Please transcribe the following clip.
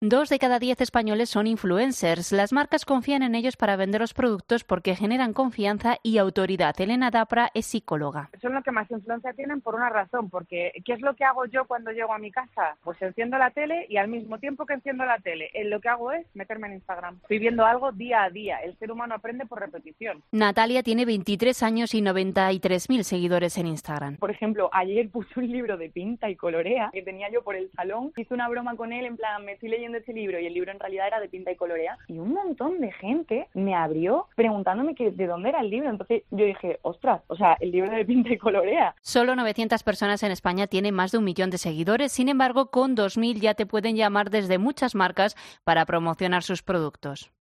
2 de cada 10 españoles son influencers. Las marcas confían en ellos para vender los productos porque generan confianza y autoridad. Elena Dapra es psicóloga. Son los que más influencia tienen por una razón, porque ¿qué es lo que hago yo cuando llego a mi casa? Pues enciendo la tele y al mismo tiempo que enciendo la tele, lo que hago es meterme en Instagram. Estoy viendo algo día a día. El ser humano aprende por repetición. Natalia tiene 23 años y 93.000 seguidores en Instagram. Por ejemplo, ayer puse un libro de pinta y colorea que tenía yo por el salón. Hice una broma con él en plan, me estoy leyendo ese libro, y el libro en realidad era de pinta y colorea. Y un montón de gente me abrió preguntándome que de dónde era el libro. Entonces yo dije, ostras, o sea, el libro de pinta y colorea. Solo 900 personas en España tienen más de 1 millón de seguidores. Sin embargo, con 2.000 ya te pueden llamar desde muchas marcas para promocionar sus productos.